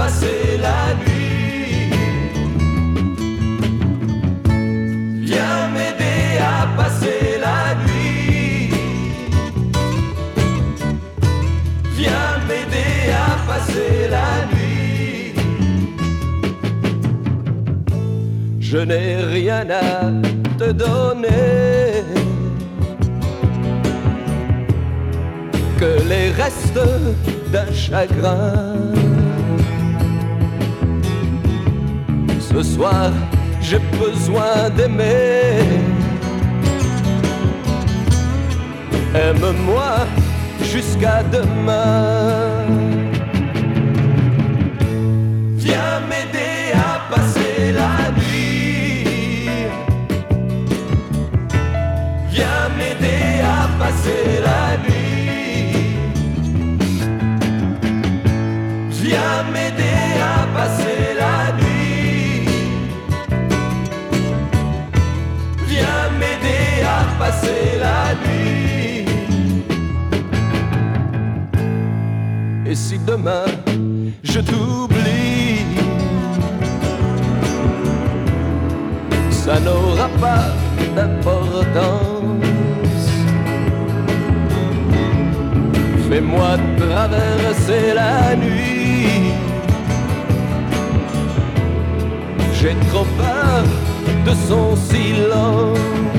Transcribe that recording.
passer la nuit. Viens m'aider à passer la nuit. Viens m'aider à passer la nuit. Je n'ai rien à te donner que les restes d'un chagrin. Ce soir, j'ai besoin d'aimer. Aime-moi jusqu'à demain. Viens m'aider à passer la nuit. Viens m'aider à passer la nuit. Viens m'aider à passer la nuit. Viens m'aider à passer la nuit. Et si demain je t'oublie, ça n'aura pas d'importance. Fais-moi traverser la nuit. J'ai trop peur de son silence.